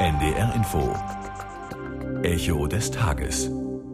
NDR Info. Echo des Tages.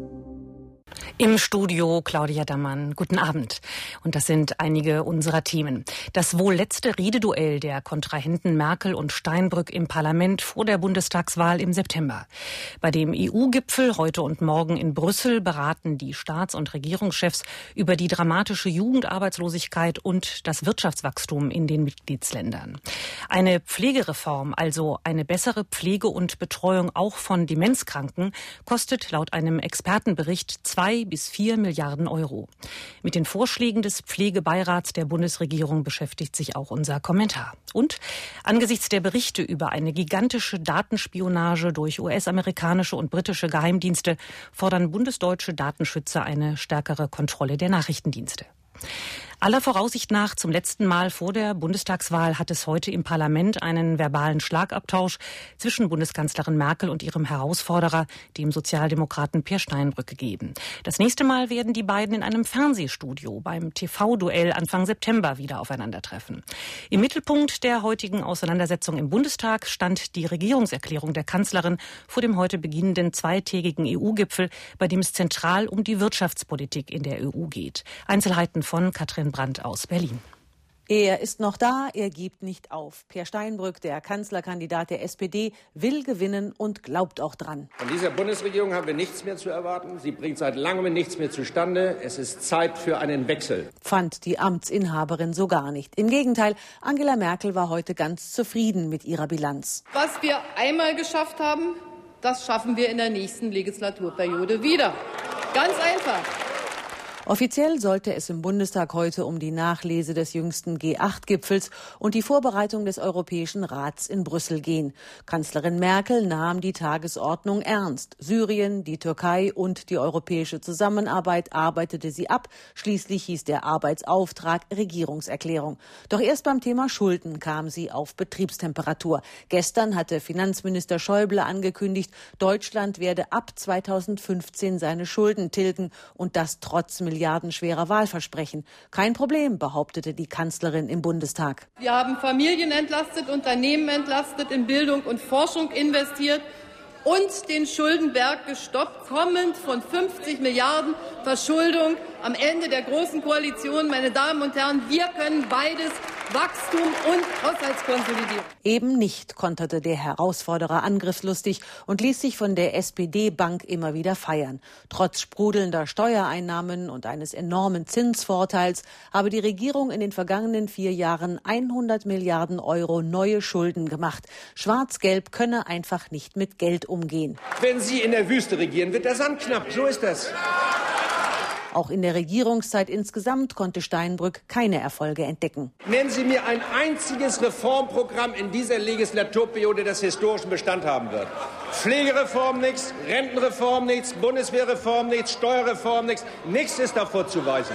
Im Studio Claudia Dammann. Guten Abend. Und das sind einige unserer Themen. Das wohl letzte Rededuell der Kontrahenten Merkel und Steinbrück im Parlament vor der Bundestagswahl im September. Bei dem EU-Gipfel heute und morgen in Brüssel beraten die Staats- und Regierungschefs über die dramatische Jugendarbeitslosigkeit und das Wirtschaftswachstum in den Mitgliedsländern. Eine Pflegereform, also eine bessere Pflege und Betreuung auch von Demenzkranken, kostet laut einem Expertenbericht 2 bis 4 Milliarden Euro. Mit den Vorschlägen des Pflegebeirats der Bundesregierung beschäftigt sich auch unser Kommentar. Und angesichts der Berichte über eine gigantische Datenspionage durch US-amerikanische und britische Geheimdienste fordern bundesdeutsche Datenschützer eine stärkere Kontrolle der Nachrichtendienste. Aller Voraussicht nach zum letzten Mal vor der Bundestagswahl hat es heute im Parlament einen verbalen Schlagabtausch zwischen Bundeskanzlerin Merkel und ihrem Herausforderer, dem Sozialdemokraten Peer Steinbrück, gegeben. Das nächste Mal werden die beiden in einem Fernsehstudio beim TV-Duell Anfang September wieder aufeinandertreffen. Im Mittelpunkt der heutigen Auseinandersetzung im Bundestag stand die Regierungserklärung der Kanzlerin vor dem heute beginnenden zweitägigen EU-Gipfel, bei dem es zentral um die Wirtschaftspolitik in der EU geht. Einzelheiten von Katrin Brandt aus Berlin. Er ist noch da, er gibt nicht auf. Peer Steinbrück, der Kanzlerkandidat der SPD, will gewinnen und glaubt auch dran. Von dieser Bundesregierung haben wir nichts mehr zu erwarten. Sie bringt seit langem nichts mehr zustande. Es ist Zeit für einen Wechsel. Fand die Amtsinhaberin so gar nicht. Im Gegenteil, Angela Merkel war heute ganz zufrieden mit ihrer Bilanz. Was wir einmal geschafft haben, das schaffen wir in der nächsten Legislaturperiode wieder. Ganz einfach. Offiziell sollte es im Bundestag heute um die Nachlese des jüngsten G8-Gipfels und die Vorbereitung des Europäischen Rats in Brüssel gehen. Kanzlerin Merkel nahm die Tagesordnung ernst. Syrien, die Türkei und die europäische Zusammenarbeit arbeitete sie ab. Schließlich hieß der Arbeitsauftrag Regierungserklärung. Doch erst beim Thema Schulden kam sie auf Betriebstemperatur. Gestern hatte Finanzminister Schäuble angekündigt, Deutschland werde ab 2015 seine Schulden tilgen und das trotz milliardenschwerer Wahlversprechen. Kein Problem, behauptete die Kanzlerin im Bundestag. Wir haben Familien entlastet, Unternehmen entlastet, in Bildung und Forschung investiert und den Schuldenberg gestoppt, kommend von 50 Milliarden Verschuldung am Ende der Großen Koalition. Meine Damen und Herren, wir können beides, Wachstum und Haushaltskonsolidierung. Eben nicht, konterte der Herausforderer angriffslustig und ließ sich von der SPD-Bank immer wieder feiern. Trotz sprudelnder Steuereinnahmen und eines enormen Zinsvorteils habe die Regierung in den vergangenen 4 Jahren 100 Milliarden Euro neue Schulden gemacht. Schwarz-Gelb könne einfach nicht mit Geld umgehen. Wenn Sie in der Wüste regieren, wird der Sand knapp. So ist das. Auch in der Regierungszeit insgesamt konnte Steinbrück keine Erfolge entdecken. Nennen Sie mir ein einziges Reformprogramm in dieser Legislaturperiode, das historischen Bestand haben wird. Pflegereform nichts, Rentenreform nichts, Bundeswehrreform nichts, Steuerreform nichts. Nichts ist da vorzuweisen.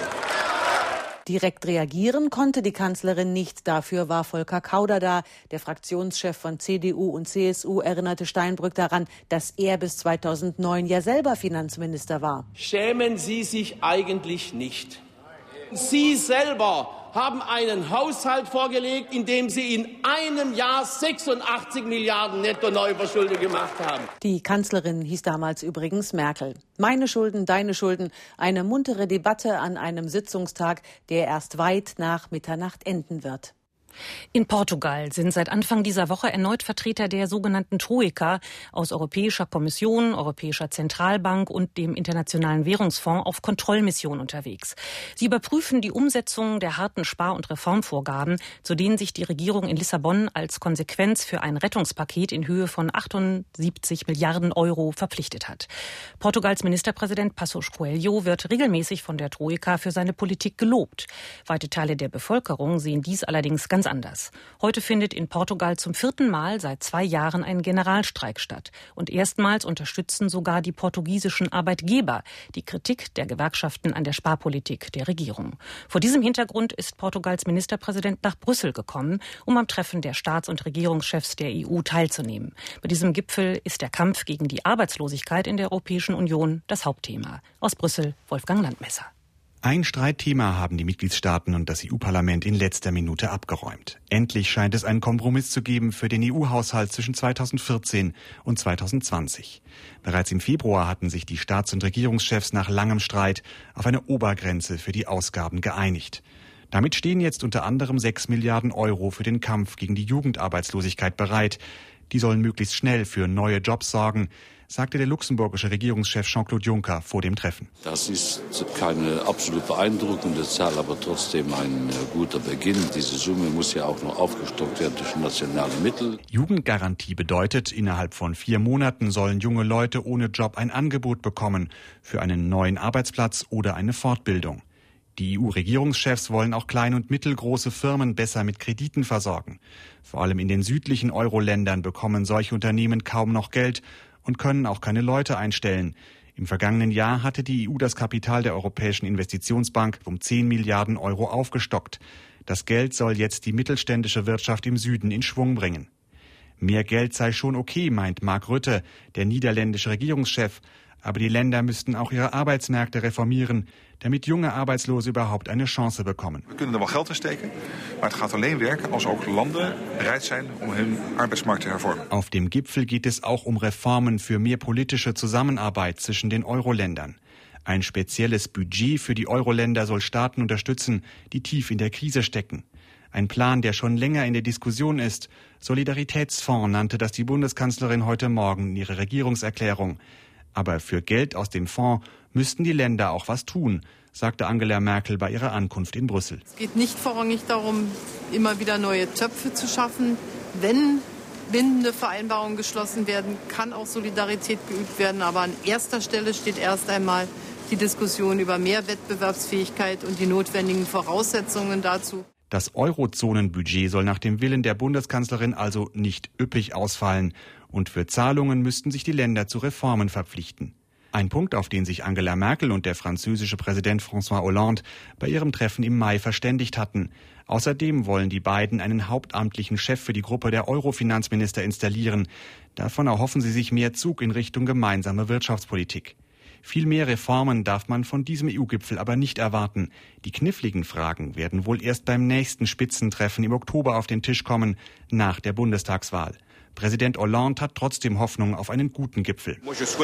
Direkt reagieren konnte die Kanzlerin nicht. Dafür war Volker Kauder da. Der Fraktionschef von CDU und CSU erinnerte Steinbrück daran, dass er bis 2009 ja selber Finanzminister war. Schämen Sie sich eigentlich nicht? Sie selber haben einen Haushalt vorgelegt, in dem Sie in einem Jahr 86 Milliarden Netto-Neuverschuldung gemacht haben. Die Kanzlerin hieß damals übrigens Merkel. Meine Schulden, deine Schulden. Eine muntere Debatte an einem Sitzungstag, der erst weit nach Mitternacht enden wird. In Portugal sind seit Anfang dieser Woche erneut Vertreter der sogenannten Troika aus Europäischer Kommission, Europäischer Zentralbank und dem Internationalen Währungsfonds auf Kontrollmission unterwegs. Sie überprüfen die Umsetzung der harten Spar- und Reformvorgaben, zu denen sich die Regierung in Lissabon als Konsequenz für ein Rettungspaket in Höhe von 78 Milliarden Euro verpflichtet hat. Portugals Ministerpräsident Passos Coelho wird regelmäßig von der Troika für seine Politik gelobt. Weite Teile der Bevölkerung sehen dies allerdings ganz anders. Heute findet in Portugal zum 4. Mal seit 2 Jahren ein Generalstreik statt. Und erstmals unterstützen sogar die portugiesischen Arbeitgeber die Kritik der Gewerkschaften an der Sparpolitik der Regierung. Vor diesem Hintergrund ist Portugals Ministerpräsident nach Brüssel gekommen, um am Treffen der Staats- und Regierungschefs der EU teilzunehmen. Bei diesem Gipfel ist der Kampf gegen die Arbeitslosigkeit in der Europäischen Union das Hauptthema. Aus Brüssel, Wolfgang Landmesser. Ein Streitthema haben die Mitgliedstaaten und das EU-Parlament in letzter Minute abgeräumt. Endlich scheint es einen Kompromiss zu geben für den EU-Haushalt zwischen 2014 und 2020. Bereits im Februar hatten sich die Staats- und Regierungschefs nach langem Streit auf eine Obergrenze für die Ausgaben geeinigt. Damit stehen jetzt unter anderem 6 Milliarden Euro für den Kampf gegen die Jugendarbeitslosigkeit bereit. Die sollen möglichst schnell für neue Jobs sorgen, sagte der luxemburgische Regierungschef Jean-Claude Juncker vor dem Treffen. Das ist keine absolut beeindruckende Zahl, aber trotzdem ein guter Beginn. Diese Summe muss ja auch noch aufgestockt werden durch nationale Mittel. Jugendgarantie bedeutet, innerhalb von 4 Monaten sollen junge Leute ohne Job ein Angebot bekommen für einen neuen Arbeitsplatz oder eine Fortbildung. Die EU-Regierungschefs wollen auch klein- und mittelgroße Firmen besser mit Krediten versorgen. Vor allem in den südlichen Euro-Ländern bekommen solche Unternehmen kaum noch Geld und können auch keine Leute einstellen. Im vergangenen Jahr hatte die EU das Kapital der Europäischen Investitionsbank um 10 Milliarden Euro aufgestockt. Das Geld soll jetzt die mittelständische Wirtschaft im Süden in Schwung bringen. Mehr Geld sei schon okay, meint Mark Rutte, der niederländische Regierungschef. Aber die Länder müssten auch ihre Arbeitsmärkte reformieren, damit junge Arbeitslose überhaupt eine Chance bekommen. We kunnen er wel geld in steken, maar het gaat alleen werken als ook landen bereid zijn om hun arbeidsmarkt te hervormen. Auf dem Gipfel geht es auch um Reformen für mehr politische Zusammenarbeit zwischen den Euro-Ländern. Ein spezielles Budget für die Euro-Länder soll Staaten unterstützen, die tief in der Krise stecken. Ein Plan, der schon länger in der Diskussion ist. Solidaritätsfonds nannte das die Bundeskanzlerin heute Morgen in ihrer Regierungserklärung. Aber für Geld aus dem Fonds müssten die Länder auch was tun, sagte Angela Merkel bei ihrer Ankunft in Brüssel. Es geht nicht vorrangig darum, immer wieder neue Töpfe zu schaffen. Wenn bindende Vereinbarungen geschlossen werden, kann auch Solidarität geübt werden. Aber an erster Stelle steht erst einmal die Diskussion über mehr Wettbewerbsfähigkeit und die notwendigen Voraussetzungen dazu. Das Eurozonenbudget soll nach dem Willen der Bundeskanzlerin also nicht üppig ausfallen. Und für Zahlungen müssten sich die Länder zu Reformen verpflichten. Ein Punkt, auf den sich Angela Merkel und der französische Präsident François Hollande bei ihrem Treffen im Mai verständigt hatten. Außerdem wollen die beiden einen hauptamtlichen Chef für die Gruppe der Euro-Finanzminister installieren. Davon erhoffen sie sich mehr Zug in Richtung gemeinsame Wirtschaftspolitik. Viel mehr Reformen darf man von diesem EU-Gipfel aber nicht erwarten. Die kniffligen Fragen werden wohl erst beim nächsten Spitzentreffen im Oktober auf den Tisch kommen, nach der Bundestagswahl. Präsident Hollande hat trotzdem Hoffnung auf einen guten Gipfel.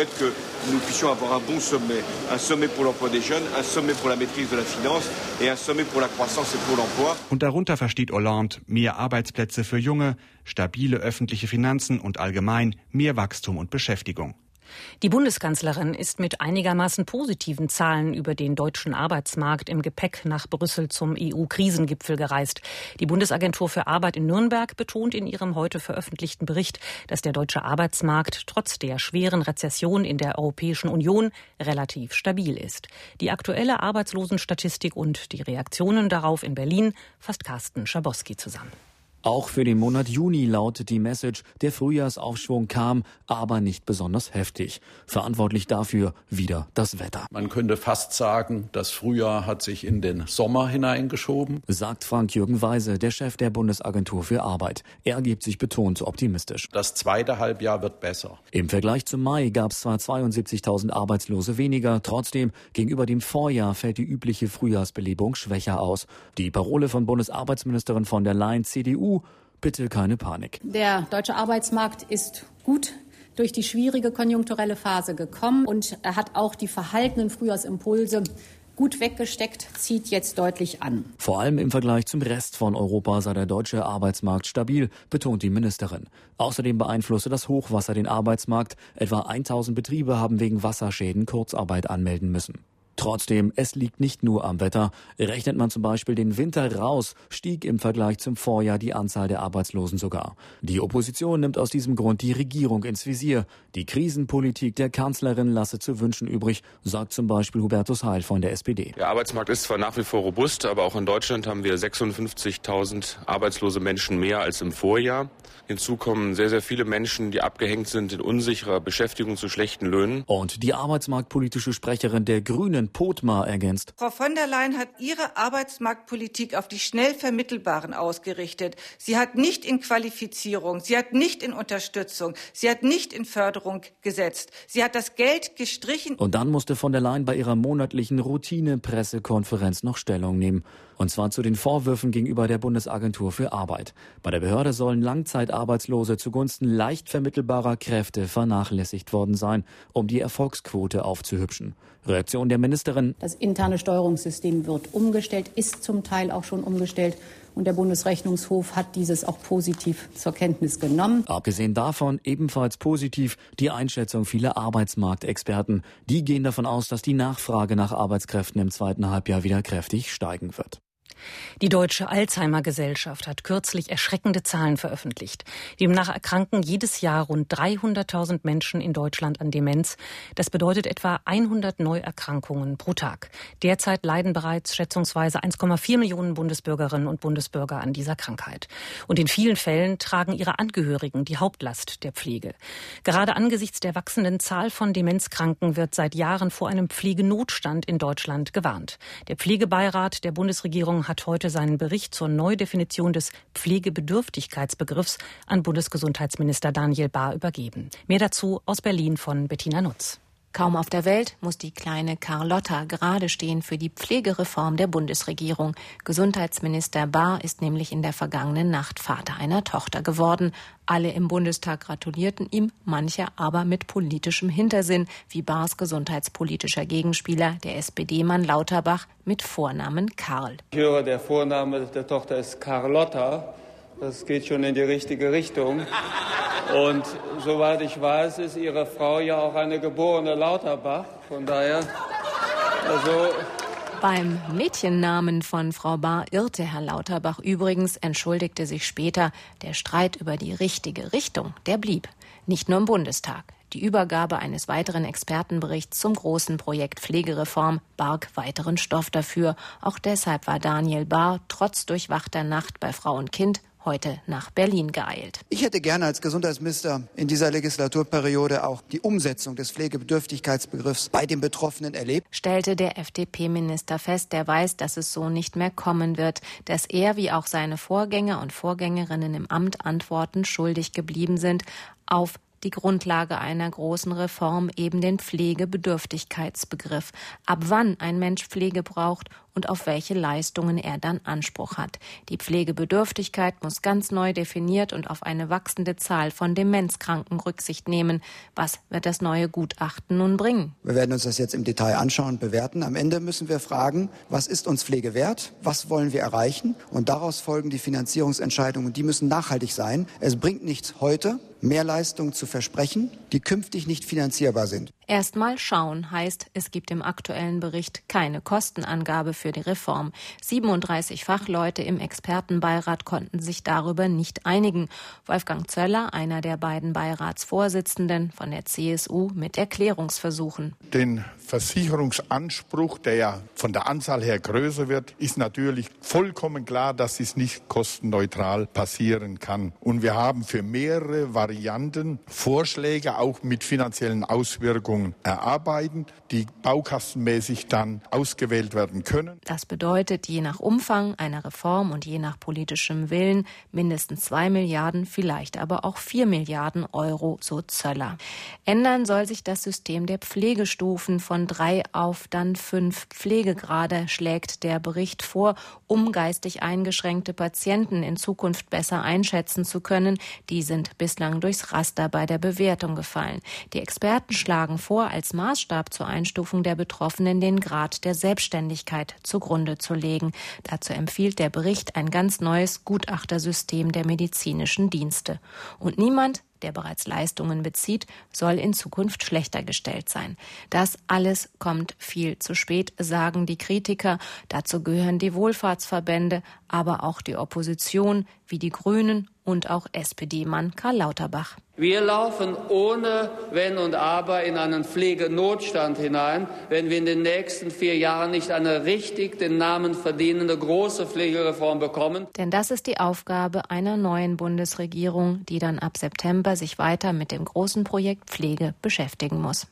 Und darunter versteht Hollande mehr Arbeitsplätze für Junge, stabile öffentliche Finanzen und allgemein mehr Wachstum und Beschäftigung. Die Bundeskanzlerin ist mit einigermaßen positiven Zahlen über den deutschen Arbeitsmarkt im Gepäck nach Brüssel zum EU-Krisengipfel gereist. Die Bundesagentur für Arbeit in Nürnberg betont in ihrem heute veröffentlichten Bericht, dass der deutsche Arbeitsmarkt trotz der schweren Rezession in der Europäischen Union relativ stabil ist. Die aktuelle Arbeitslosenstatistik und die Reaktionen darauf in Berlin fasst Carsten Schabowski zusammen. Auch für den Monat Juni lautet die Message, der Frühjahrsaufschwung kam, aber nicht besonders heftig. Verantwortlich dafür wieder das Wetter. Man könnte fast sagen, das Frühjahr hat sich in den Sommer hineingeschoben, sagt Frank-Jürgen Weise, der Chef der Bundesagentur für Arbeit. Er gibt sich betont optimistisch. Das zweite Halbjahr wird besser. Im Vergleich zum Mai gab es zwar 72.000 Arbeitslose weniger, trotzdem gegenüber dem Vorjahr fällt die übliche Frühjahrsbelebung schwächer aus. Die Parole von Bundesarbeitsministerin von der Leyen, CDU, bitte keine Panik. Der deutsche Arbeitsmarkt ist gut durch die schwierige konjunkturelle Phase gekommen und er hat auch die verhaltenen Frühjahrsimpulse gut weggesteckt, zieht jetzt deutlich an. Vor allem im Vergleich zum Rest von Europa sei der deutsche Arbeitsmarkt stabil, betont die Ministerin. Außerdem beeinflusse das Hochwasser den Arbeitsmarkt. Etwa 1000 Betriebe haben wegen Wasserschäden Kurzarbeit anmelden müssen. Trotzdem, es liegt nicht nur am Wetter. Rechnet man zum Beispiel den Winter raus, stieg im Vergleich zum Vorjahr die Anzahl der Arbeitslosen sogar. Die Opposition nimmt aus diesem Grund die Regierung ins Visier. Die Krisenpolitik der Kanzlerin lasse zu wünschen übrig, sagt zum Beispiel Hubertus Heil von der SPD. Der Arbeitsmarkt ist zwar nach wie vor robust, aber auch in Deutschland haben wir 56.000 arbeitslose Menschen mehr als im Vorjahr. Hinzu kommen sehr, sehr viele Menschen, die abgehängt sind in unsicherer Beschäftigung zu schlechten Löhnen. Und die arbeitsmarktpolitische Sprecherin der Grünen Grünen Pothmar ergänzt. Frau von der Leyen hat ihre Arbeitsmarktpolitik auf die schnell Vermittelbaren ausgerichtet. Sie hat nicht in Qualifizierung, sie hat nicht in Unterstützung, sie hat nicht in Förderung gesetzt. Sie hat das Geld gestrichen. Und dann musste von der Leyen bei ihrer monatlichen Routine-Pressekonferenz noch Stellung nehmen. Und zwar zu den Vorwürfen gegenüber der Bundesagentur für Arbeit. Bei der Behörde sollen Langzeitarbeitslose zugunsten leicht vermittelbarer Kräfte vernachlässigt worden sein, um die Erfolgsquote aufzuhübschen. Reaktion der Ministerin: Das interne Steuerungssystem wird umgestellt, ist zum Teil auch schon umgestellt. Und der Bundesrechnungshof hat dieses auch positiv zur Kenntnis genommen. Abgesehen davon ebenfalls positiv die Einschätzung vieler Arbeitsmarktexperten. Die gehen davon aus, dass die Nachfrage nach Arbeitskräften im zweiten Halbjahr wieder kräftig steigen wird. Die Deutsche Alzheimer-Gesellschaft hat kürzlich erschreckende Zahlen veröffentlicht. Demnach erkranken jedes Jahr rund 300.000 Menschen in Deutschland an Demenz. Das bedeutet etwa 100 Neuerkrankungen pro Tag. Derzeit leiden bereits schätzungsweise 1,4 Millionen Bundesbürgerinnen und Bundesbürger an dieser Krankheit. Und in vielen Fällen tragen ihre Angehörigen die Hauptlast der Pflege. Gerade angesichts der wachsenden Zahl von Demenzkranken wird seit Jahren vor einem Pflegenotstand in Deutschland gewarnt. Der Pflegebeirat der Bundesregierung hat heute seinen Bericht zur Neudefinition des Pflegebedürftigkeitsbegriffs an Bundesgesundheitsminister Daniel Bahr übergeben. Mehr dazu aus Berlin von Bettina Nutz. Kaum auf der Welt muss die kleine Carlotta gerade stehen für die Pflegereform der Bundesregierung. Gesundheitsminister Bahr ist nämlich in der vergangenen Nacht Vater einer Tochter geworden. Alle im Bundestag gratulierten ihm, manche aber mit politischem Hintersinn, wie Bahrs gesundheitspolitischer Gegenspieler, der SPD-Mann Lauterbach, mit Vornamen Karl. Ich höre, der Vorname der Tochter ist Carlotta. Das geht schon in die richtige Richtung. Und soweit ich weiß, ist Ihre Frau ja auch eine geborene Lauterbach. Von daher, Beim Mädchennamen von Frau Bahr irrte Herr Lauterbach übrigens, entschuldigte sich später. Der Streit über die richtige Richtung, der blieb. Nicht nur im Bundestag. Die Übergabe eines weiteren Expertenberichts zum großen Projekt Pflegereform barg weiteren Stoff dafür. Auch deshalb war Daniel Bahr trotz durchwachter Nacht bei Frau und Kind heute nach Berlin geeilt. Ich hätte gerne als Gesundheitsminister in dieser Legislaturperiode auch die Umsetzung des Pflegebedürftigkeitsbegriffs bei den Betroffenen erlebt, stellte der FDP-Minister fest, der weiß, dass es so nicht mehr kommen wird, dass er wie auch seine Vorgänger und Vorgängerinnen im Amt Antworten schuldig geblieben sind auf die Grundlage einer großen Reform, eben den Pflegebedürftigkeitsbegriff. Ab wann ein Mensch Pflege braucht und auf welche Leistungen er dann Anspruch hat. Die Pflegebedürftigkeit muss ganz neu definiert und auf eine wachsende Zahl von Demenzkranken Rücksicht nehmen. Was wird das neue Gutachten nun bringen? Wir werden uns das jetzt im Detail anschauen und bewerten. Am Ende müssen wir fragen, was ist uns Pflege wert? Was wollen wir erreichen? Und daraus folgen die Finanzierungsentscheidungen. Die müssen nachhaltig sein. Es bringt nichts heute, mehr Leistungen zu versprechen, die künftig nicht finanzierbar sind. Erstmal schauen heißt, es gibt im aktuellen Bericht keine Kostenangabe für die Reform. 37 Fachleute im Expertenbeirat konnten sich darüber nicht einigen. Wolfgang Zöller, einer der beiden Beiratsvorsitzenden von der CSU, mit Erklärungsversuchen. Den Versicherungsanspruch, der ja von der Anzahl her größer wird, ist natürlich vollkommen klar, dass es nicht kostenneutral passieren kann. Und wir haben für mehrere Varianten Vorschläge auch mit finanziellen Auswirkungen erarbeiten, die baukastenmäßig dann ausgewählt werden können. Das bedeutet, je nach Umfang einer Reform und je nach politischem Willen mindestens 2 Milliarden, vielleicht aber auch 4 Milliarden Euro, so Zöller. Ändern soll sich das System der Pflegestufen von 3 auf dann 5 Pflegegrade, schlägt der Bericht vor, um geistig eingeschränkte Patienten in Zukunft besser einschätzen zu können. Die sind bislang durchs Raster bei der Bewertung gefallen. Die Experten schlagen vor, als Maßstab zur Einstufung der Betroffenen den Grad der Selbstständigkeit zugrunde zu legen. Dazu empfiehlt der Bericht ein ganz neues Gutachtersystem der medizinischen Dienste. Und niemand, der bereits Leistungen bezieht, soll in Zukunft schlechter gestellt sein. Das alles kommt viel zu spät, sagen die Kritiker. Dazu gehören die Wohlfahrtsverbände, aber auch die Opposition, wie die Grünen und auch SPD-Mann Karl Lauterbach. Wir laufen ohne Wenn und Aber in einen Pflegenotstand hinein, wenn wir in den nächsten 4 Jahren nicht eine richtig den Namen verdienende große Pflegereform bekommen. Denn das ist die Aufgabe einer neuen Bundesregierung, die dann ab September sich weiter mit dem großen Projekt Pflege beschäftigen muss.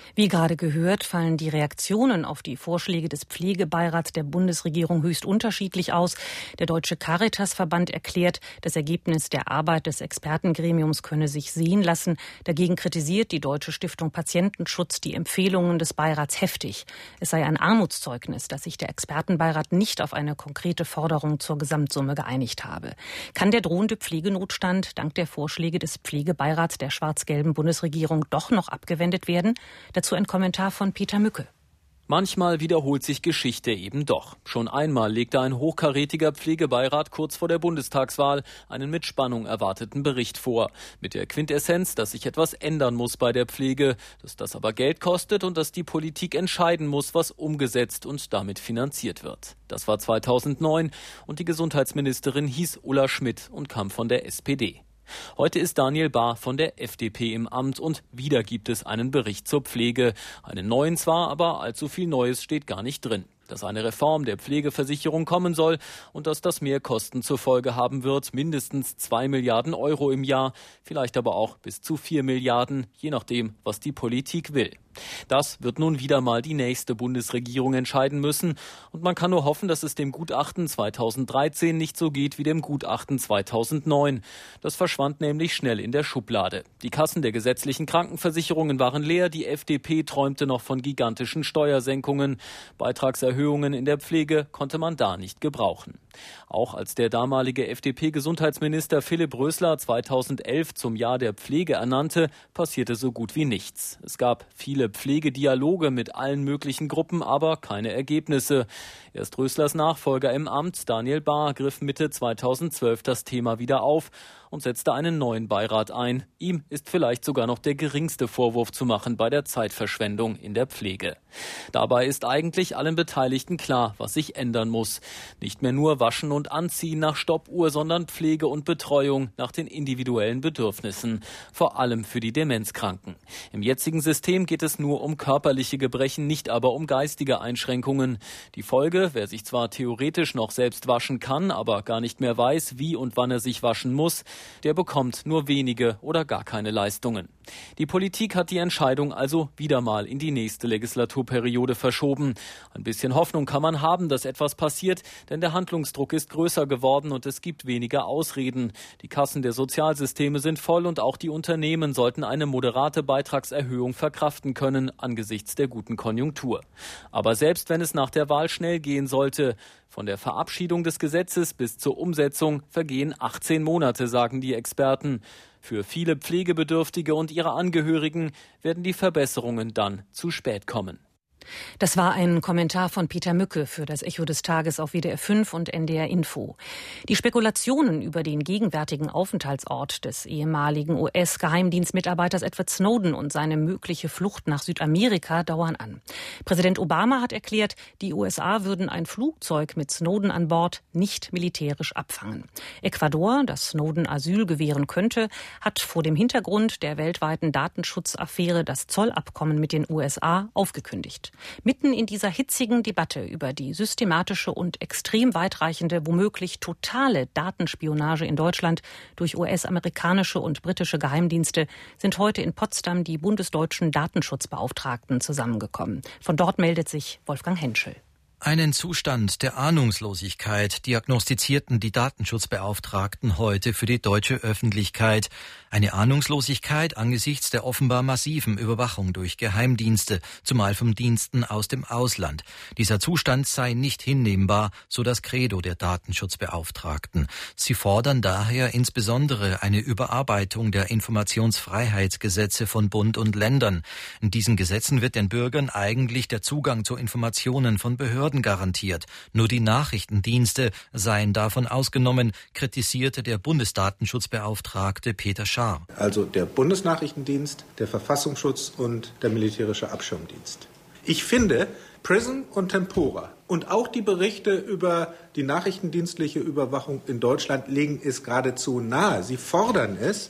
Wie gerade gehört, fallen die Reaktionen auf die Vorschläge des Pflegebeirats der Bundesregierung höchst unterschiedlich aus. Der Deutsche Caritasverband erklärt, das Ergebnis der Arbeit des Expertengremiums könne sich sehen lassen. Dagegen kritisiert die Deutsche Stiftung Patientenschutz die Empfehlungen des Beirats heftig. Es sei ein Armutszeugnis, dass sich der Expertenbeirat nicht auf eine konkrete Forderung zur Gesamtsumme geeinigt habe. Kann der drohende Pflegenotstand dank der Vorschläge des Pflegebeirats der schwarz-gelben Bundesregierung doch noch abgewendet werden? Dazu ein Kommentar von Peter Mücke. Manchmal wiederholt sich Geschichte eben doch. Schon einmal legte ein hochkarätiger Pflegebeirat kurz vor der Bundestagswahl einen mit Spannung erwarteten Bericht vor. Mit der Quintessenz, dass sich etwas ändern muss bei der Pflege, dass das aber Geld kostet und dass die Politik entscheiden muss, was umgesetzt und damit finanziert wird. Das war 2009 und die Gesundheitsministerin hieß Ulla Schmidt und kam von der SPD. Heute ist Daniel Bahr von der FDP im Amt und wieder gibt es einen Bericht zur Pflege. Einen neuen zwar, aber allzu viel Neues steht gar nicht drin. Dass eine Reform der Pflegeversicherung kommen soll und dass das mehr Kosten zur Folge haben wird, mindestens 2 Milliarden Euro im Jahr, vielleicht aber auch bis zu 4 Milliarden, je nachdem, was die Politik will. Das wird nun wieder mal die nächste Bundesregierung entscheiden müssen und man kann nur hoffen, dass es dem Gutachten 2013 nicht so geht wie dem Gutachten 2009. Das verschwand nämlich schnell in der Schublade. Die Kassen der gesetzlichen Krankenversicherungen waren leer, die FDP träumte noch von gigantischen Steuersenkungen. Beitragserhöhungen in der Pflege konnte man da nicht gebrauchen. Auch als der damalige FDP-Gesundheitsminister Philipp Rösler 2011 zum Jahr der Pflege ernannte, passierte so gut wie nichts. Es gab viele Pflegedialoge mit allen möglichen Gruppen, aber keine Ergebnisse. Erst Röslers Nachfolger im Amt, Daniel Bahr, griff Mitte 2012 das Thema wieder auf und setzte einen neuen Beirat ein. Ihm ist vielleicht sogar noch der geringste Vorwurf zu machen bei der Zeitverschwendung in der Pflege. Dabei ist eigentlich allen Beteiligten klar, was sich ändern muss. Nicht mehr nur Waschen und Anziehen nach Stoppuhr, sondern Pflege und Betreuung nach den individuellen Bedürfnissen. Vor allem für die Demenzkranken. Im jetzigen System geht es nur um körperliche Gebrechen, nicht aber um geistige Einschränkungen. Die Folge, wer sich zwar theoretisch noch selbst waschen kann, aber gar nicht mehr weiß, wie und wann er sich waschen muss, der bekommt nur wenige oder gar keine Leistungen. Die Politik hat die Entscheidung also wieder mal in die nächste Legislaturperiode verschoben. Ein bisschen Hoffnung kann man haben, dass etwas passiert, denn der Handlungsdruck ist größer geworden und es gibt weniger Ausreden. Die Kassen der Sozialsysteme sind voll und auch die Unternehmen sollten eine moderate Beitragserhöhung verkraften können angesichts der guten Konjunktur. Aber selbst wenn es nach der Wahl schnell gehen sollte, von der Verabschiedung des Gesetzes bis zur Umsetzung vergehen 18 Monate, sagen die Experten. Für viele Pflegebedürftige und ihre Angehörigen werden die Verbesserungen dann zu spät kommen. Das war ein Kommentar von Peter Mücke für das Echo des Tages auf WDR 5 und NDR Info. Die Spekulationen über den gegenwärtigen Aufenthaltsort des ehemaligen US-Geheimdienstmitarbeiters Edward Snowden und seine mögliche Flucht nach Südamerika dauern an. Präsident Obama hat erklärt, die USA würden ein Flugzeug mit Snowden an Bord nicht militärisch abfangen. Ecuador, das Snowden Asyl gewähren könnte, hat vor dem Hintergrund der weltweiten Datenschutzaffäre das Zollabkommen mit den USA aufgekündigt. Mitten in dieser hitzigen Debatte über die systematische und extrem weitreichende, womöglich totale Datenspionage in Deutschland durch US-amerikanische und britische Geheimdienste sind heute in Potsdam die bundesdeutschen Datenschutzbeauftragten zusammengekommen. Von dort meldet sich Wolfgang Henschel. Einen Zustand der Ahnungslosigkeit diagnostizierten die Datenschutzbeauftragten heute für die deutsche Öffentlichkeit. Eine Ahnungslosigkeit angesichts der offenbar massiven Überwachung durch Geheimdienste, zumal von Diensten aus dem Ausland. Dieser Zustand sei nicht hinnehmbar, so das Credo der Datenschutzbeauftragten. Sie fordern daher insbesondere eine Überarbeitung der Informationsfreiheitsgesetze von Bund und Ländern. In diesen Gesetzen wird den Bürgern eigentlich der Zugang zu Informationen von Behörden garantiert. Nur die Nachrichtendienste seien davon ausgenommen, kritisierte der Bundesdatenschutzbeauftragte Peter Schaar. Also der Bundesnachrichtendienst, der Verfassungsschutz und der militärische Abschirmdienst. Ich finde, PRISM und Tempora und auch die Berichte über die nachrichtendienstliche Überwachung in Deutschland legen es geradezu nahe. Sie fordern es.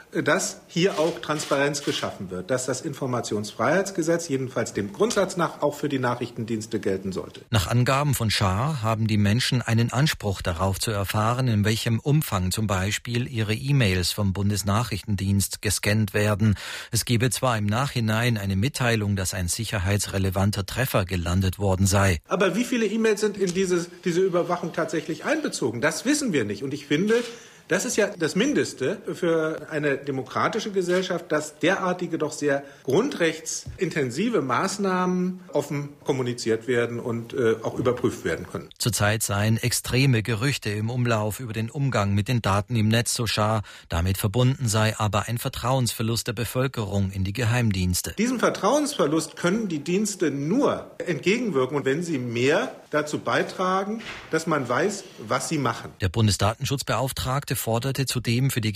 dass hier auch Transparenz geschaffen wird, dass das Informationsfreiheitsgesetz jedenfalls dem Grundsatz nach auch für die Nachrichtendienste gelten sollte. Nach Angaben von Schaar haben die Menschen einen Anspruch darauf zu erfahren, in welchem Umfang zum Beispiel ihre E-Mails vom Bundesnachrichtendienst gescannt werden. Es gebe zwar im Nachhinein eine Mitteilung, dass ein sicherheitsrelevanter Treffer gelandet worden sei. Aber wie viele E-Mails sind in diese Überwachung tatsächlich einbezogen? Das wissen wir nicht. Und ich finde, das ist ja das Mindeste für eine demokratische Gesellschaft, dass derartige doch sehr grundrechtsintensive Maßnahmen offen kommuniziert werden und auch überprüft werden können. Zurzeit seien extreme Gerüchte im Umlauf über den Umgang mit den Daten im Netz, so Schaar. Damit verbunden sei aber ein Vertrauensverlust der Bevölkerung in die Geheimdienste. Diesem Vertrauensverlust können die Dienste nur entgegenwirken, wenn sie mehr dazu beitragen, dass man weiß, was sie machen. Der Bundesdatenschutzbeauftragte forderte zudem für die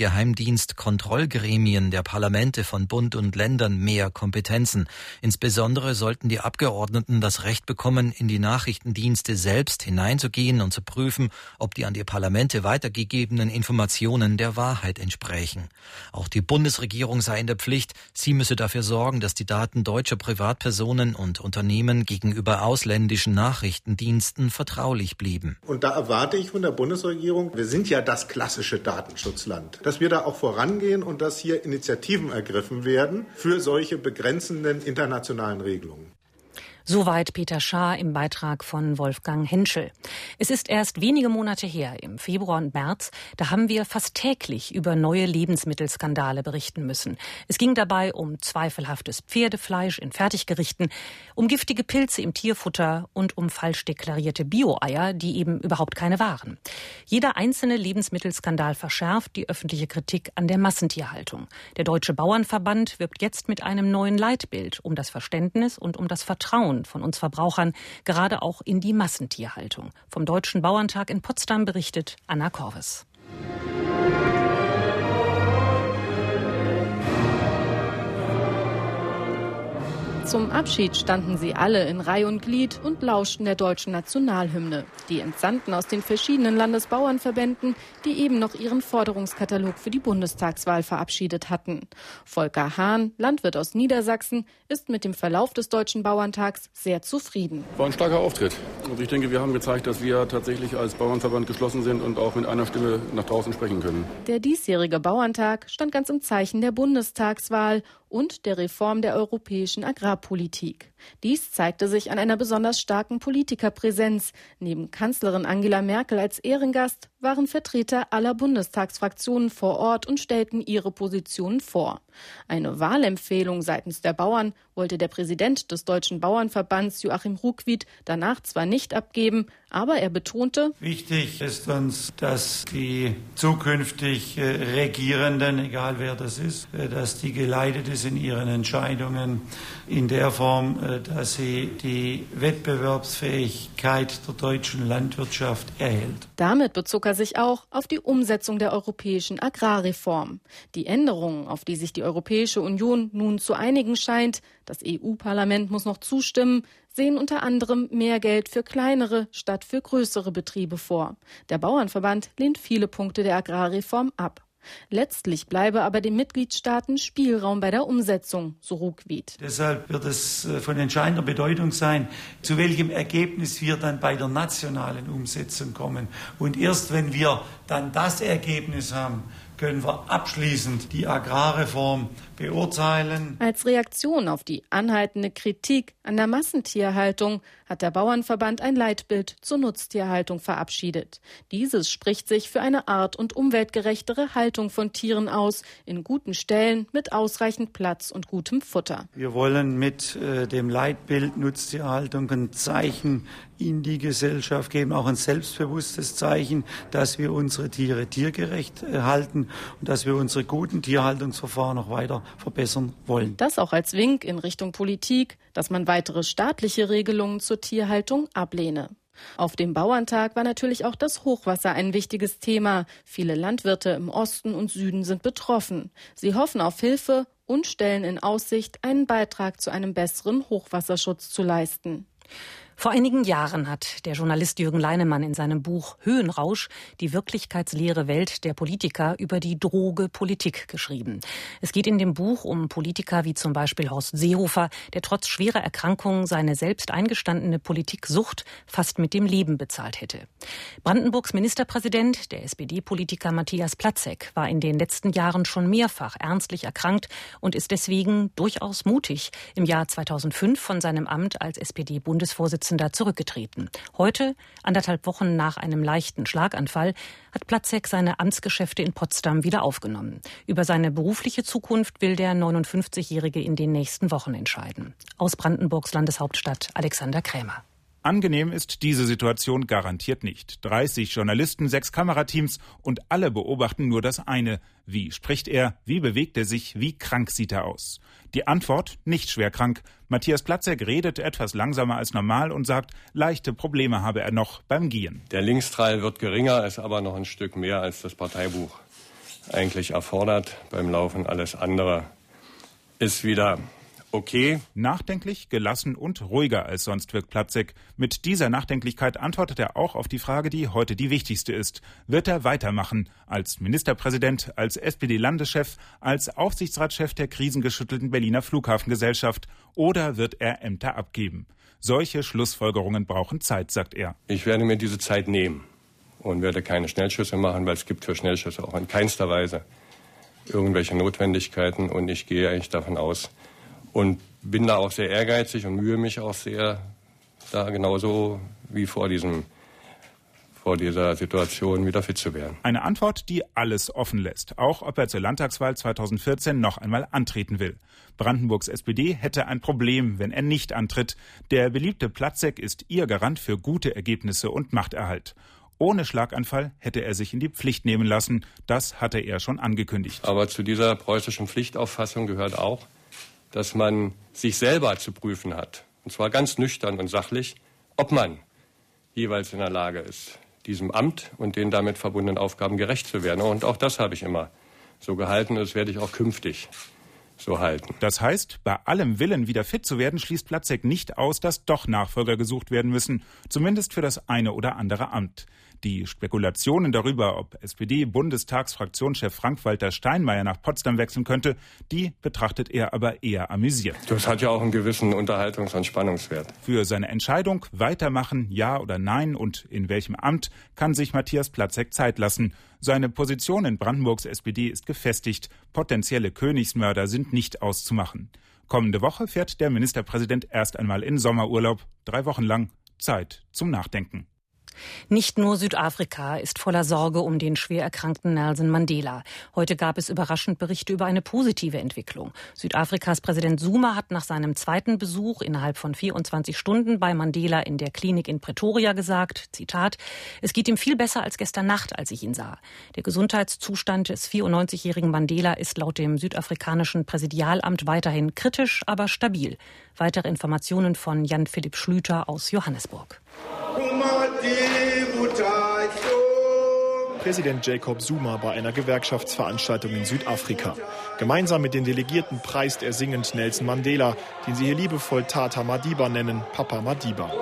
Geheimdienstkontrollgremien der Parlamente von Bund und Ländern mehr Kompetenzen. Insbesondere sollten die Abgeordneten das Recht bekommen, in die Nachrichtendienste selbst hineinzugehen und zu prüfen, ob die an die Parlamente weitergegebenen Informationen der Wahrheit entsprechen. Auch die Bundesregierung sei in der Pflicht. Sie müsse dafür sorgen, dass die Daten deutscher Privatpersonen und Unternehmen gegenüber ausländischen Nachrichtendiensten vertraulich blieben. Und da erwarte ich von der Bundesregierung, wir sind ja das klassische Datenschutzland, dass wir da auch vorangehen und dass hier Initiativen ergriffen werden für solche begrenzenden internationalen Regelungen. Soweit Peter Schaar im Beitrag von Wolfgang Henschel. Es ist erst wenige Monate her, im Februar und März, da haben wir fast täglich über neue Lebensmittelskandale berichten müssen. Es ging dabei um zweifelhaftes Pferdefleisch in Fertiggerichten, um giftige Pilze im Tierfutter und um falsch deklarierte Bio-Eier, die eben überhaupt keine waren. Jeder einzelne Lebensmittelskandal verschärft die öffentliche Kritik an der Massentierhaltung. Der Deutsche Bauernverband wirbt jetzt mit einem neuen Leitbild um das Verständnis und um das Vertrauen von uns Verbrauchern, gerade auch in die Massentierhaltung. Vom Deutschen Bauerntag in Potsdam berichtet Anna Korves. Zum Abschied standen sie alle in Reih und Glied und lauschten der deutschen Nationalhymne. Die entsandten aus den verschiedenen Landesbauernverbänden, die eben noch ihren Forderungskatalog für die Bundestagswahl verabschiedet hatten. Volker Hahn, Landwirt aus Niedersachsen, ist mit dem Verlauf des Deutschen Bauerntags sehr zufrieden. War ein starker Auftritt. Und ich denke, wir haben gezeigt, dass wir tatsächlich als Bauernverband geschlossen sind und auch mit einer Stimme nach draußen sprechen können. Der diesjährige Bauerntag stand ganz im Zeichen der Bundestagswahl und der Reform der europäischen Agrarpolitik. Dies zeigte sich an einer besonders starken Politikerpräsenz. Neben Kanzlerin Angela Merkel als Ehrengast waren Vertreter aller Bundestagsfraktionen vor Ort und stellten ihre Positionen vor. Eine Wahlempfehlung seitens der Bauern wollte der Präsident des Deutschen Bauernverbands Joachim Ruckwied danach zwar nicht abgeben, aber er betonte: Wichtig ist uns, dass die zukünftig Regierenden, egal wer das ist, dass die geleitet ist in ihren Entscheidungen in der Form, dass sie die Wettbewerbsfähigkeit der deutschen Landwirtschaft erhält. Damit bezog er sich auch auf die Umsetzung der europäischen Agrarreform. Die Änderungen, auf die sich die Europäische Union nun zu einigen scheint, das EU-Parlament muss noch zustimmen, sehen unter anderem mehr Geld für kleinere statt für größere Betriebe vor. Der Bauernverband lehnt viele Punkte der Agrarreform ab. Letztlich bleibe aber den Mitgliedstaaten Spielraum bei der Umsetzung, so Ruckwied. Deshalb wird es von entscheidender Bedeutung sein, zu welchem Ergebnis wir dann bei der nationalen Umsetzung kommen. Und erst wenn wir dann das Ergebnis haben, können wir abschließend die Agrarreform beurteilen. Als Reaktion auf die anhaltende Kritik an der Massentierhaltung hat der Bauernverband ein Leitbild zur Nutztierhaltung verabschiedet. Dieses spricht sich für eine art- und umweltgerechtere Haltung von Tieren aus, in guten Ställen mit ausreichend Platz und gutem Futter. Wir wollen mit dem Leitbild Nutztierhaltung ein Zeichen in die Gesellschaft geben, auch ein selbstbewusstes Zeichen, dass wir unsere Tiere tiergerecht halten und dass wir unsere guten Tierhaltungsverfahren noch weiter verbessern wollen. Das auch als Wink in Richtung Politik, dass man weitere staatliche Regelungen zur Tierhaltung ablehne. Auf dem Bauerntag war natürlich auch das Hochwasser ein wichtiges Thema. Viele Landwirte im Osten und Süden sind betroffen. Sie hoffen auf Hilfe und stellen in Aussicht, einen Beitrag zu einem besseren Hochwasserschutz zu leisten. Vor einigen Jahren hat der Journalist Jürgen Leinemann in seinem Buch Höhenrausch die wirklichkeitsleere Welt der Politiker über die Droge Politik geschrieben. Es geht in dem Buch um Politiker wie zum Beispiel Horst Seehofer, der trotz schwerer Erkrankungen seine selbst eingestandene Politiksucht fast mit dem Leben bezahlt hätte. Brandenburgs Ministerpräsident, der SPD-Politiker Matthias Platzek, war in den letzten Jahren schon mehrfach ernstlich erkrankt und ist deswegen durchaus mutig im Jahr 2005 von seinem Amt als SPD-Bundesvorsitzender zurückgetreten. Heute, 1,5 Wochen nach einem leichten Schlaganfall, hat Platzek seine Amtsgeschäfte in Potsdam wieder aufgenommen. Über seine berufliche Zukunft will der 59-Jährige in den nächsten Wochen entscheiden. Aus Brandenburgs Landeshauptstadt Alexander Krämer. Angenehm ist diese Situation garantiert nicht. 30 Journalisten, 6 Kamerateams und alle beobachten nur das eine. Wie spricht er? Wie bewegt er sich? Wie krank sieht er aus? Die Antwort: nicht schwer krank. Matthias Platzek redet etwas langsamer als normal und sagt, leichte Probleme habe er noch beim Gehen. Der Linkstrahl wird geringer, ist aber noch ein Stück mehr, als das Parteibuch eigentlich erfordert. Beim Laufen alles andere ist wieder okay. Nachdenklich, gelassen und ruhiger als sonst wirkt Platzek. Mit dieser Nachdenklichkeit antwortet er auch auf die Frage, die heute die wichtigste ist. Wird er weitermachen? Als Ministerpräsident, als SPD-Landeschef, als Aufsichtsratschef der krisengeschüttelten Berliner Flughafengesellschaft? Oder wird er Ämter abgeben? Solche Schlussfolgerungen brauchen Zeit, sagt er. Ich werde mir diese Zeit nehmen und werde keine Schnellschüsse machen, weil es gibt für Schnellschüsse auch in keinster Weise irgendwelche Notwendigkeiten. Und ich gehe eigentlich davon aus, und bin da auch sehr ehrgeizig und mühe mich auch sehr, da genauso wie vor dieser Situation wieder fit zu werden. Eine Antwort, die alles offen lässt, auch ob er zur Landtagswahl 2014 noch einmal antreten will. Brandenburgs SPD hätte ein Problem, wenn er nicht antritt. Der beliebte Platzek ist ihr Garant für gute Ergebnisse und Machterhalt. Ohne Schlaganfall hätte er sich in die Pflicht nehmen lassen. Das hatte er schon angekündigt. Aber zu dieser preußischen Pflichtauffassung gehört auch, dass man sich selber zu prüfen hat, und zwar ganz nüchtern und sachlich, ob man jeweils in der Lage ist, diesem Amt und den damit verbundenen Aufgaben gerecht zu werden. Und auch das habe ich immer so gehalten und das werde ich auch künftig so halten. Das heißt, bei allem Willen, wieder fit zu werden, schließt Platzek nicht aus, dass doch Nachfolger gesucht werden müssen, zumindest für das eine oder andere Amt. Die Spekulationen darüber, ob SPD-Bundestagsfraktionschef Frank-Walter Steinmeier nach Potsdam wechseln könnte, die betrachtet er aber eher amüsiert. Das hat ja auch einen gewissen Unterhaltungs- und Spannungswert. Für seine Entscheidung, weitermachen, ja oder nein und in welchem Amt, kann sich Matthias Platzek Zeit lassen. Seine Position in Brandenburgs SPD ist gefestigt. Potenzielle Königsmörder sind nicht auszumachen. Kommende Woche fährt der Ministerpräsident erst einmal in Sommerurlaub. 3 Wochen lang Zeit zum Nachdenken. Nicht nur Südafrika ist voller Sorge um den schwer erkrankten Nelson Mandela. Heute gab es überraschend Berichte über eine positive Entwicklung. Südafrikas Präsident Zuma hat nach seinem zweiten Besuch innerhalb von 24 Stunden bei Mandela in der Klinik in Pretoria gesagt, Zitat, es geht ihm viel besser als gestern Nacht, als ich ihn sah. Der Gesundheitszustand des 94-jährigen Mandela ist laut dem südafrikanischen Präsidialamt weiterhin kritisch, aber stabil. Weitere Informationen von Jan-Philipp Schlüter aus Johannesburg. Präsident Jacob Zuma bei einer Gewerkschaftsveranstaltung in Südafrika. Gemeinsam mit den Delegierten preist er singend Nelson Mandela, den sie hier liebevoll Tata Madiba nennen, Papa Madiba.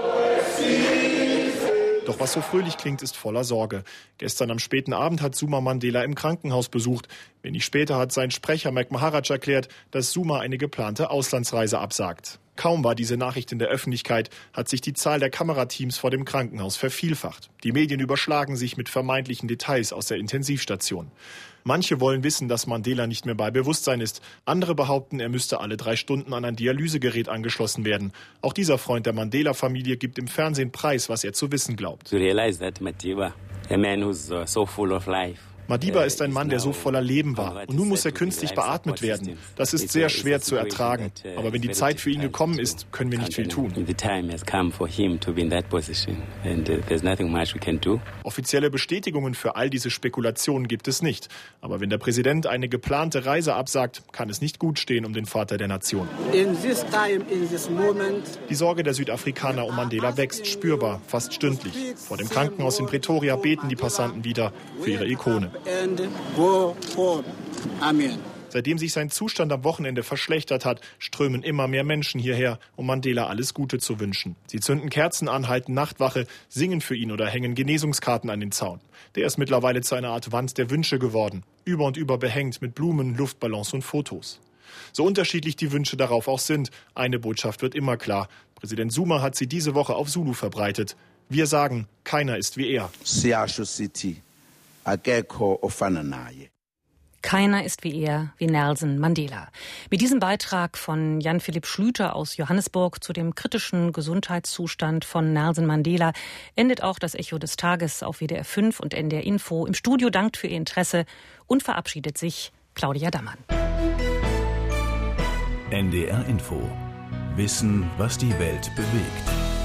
Doch was so fröhlich klingt, ist voller Sorge. Gestern am späten Abend hat Zuma Mandela im Krankenhaus besucht. Wenig später hat sein Sprecher Mac Maharaj erklärt, dass Zuma eine geplante Auslandsreise absagt. Kaum war diese Nachricht in der Öffentlichkeit, hat sich die Zahl der Kamerateams vor dem Krankenhaus vervielfacht. Die Medien überschlagen sich mit vermeintlichen Details aus der Intensivstation. Manche wollen wissen, dass Mandela nicht mehr bei Bewusstsein ist. Andere behaupten, er müsste alle 3 Stunden an ein Dialysegerät angeschlossen werden. Auch dieser Freund der Mandela-Familie gibt im Fernsehen preis, was er zu wissen glaubt. Madiba ist ein Mann, der so voller Leben war. Und nun muss er künstlich beatmet werden. Das ist sehr schwer zu ertragen. Aber wenn die Zeit für ihn gekommen ist, können wir nicht viel tun. Offizielle Bestätigungen für all diese Spekulationen gibt es nicht. Aber wenn der Präsident eine geplante Reise absagt, kann es nicht gut stehen um den Vater der Nation. Die Sorge der Südafrikaner um Mandela wächst spürbar, fast stündlich. Vor dem Krankenhaus in Pretoria beten die Passanten wieder für ihre Ikone. Amen. Seitdem sich sein Zustand am Wochenende verschlechtert hat, strömen immer mehr Menschen hierher, um Mandela alles Gute zu wünschen. Sie zünden Kerzen an, halten Nachtwache, singen für ihn oder hängen Genesungskarten an den Zaun. Der ist mittlerweile zu einer Art Wand der Wünsche geworden, über und über behängt mit Blumen, Luftballons und Fotos. So unterschiedlich die Wünsche darauf auch sind, eine Botschaft wird immer klar. Präsident Zuma hat sie diese Woche auf Zulu verbreitet. Wir sagen, keiner ist wie er. Keiner ist wie er, wie Nelson Mandela. Mit diesem Beitrag von Jan-Philipp Schlüter aus Johannesburg zu dem kritischen Gesundheitszustand von Nelson Mandela endet auch das Echo des Tages auf WDR 5 und NDR Info. Im Studio dankt für Ihr Interesse und verabschiedet sich Claudia Dammann. NDR Info. Wissen, was die Welt bewegt.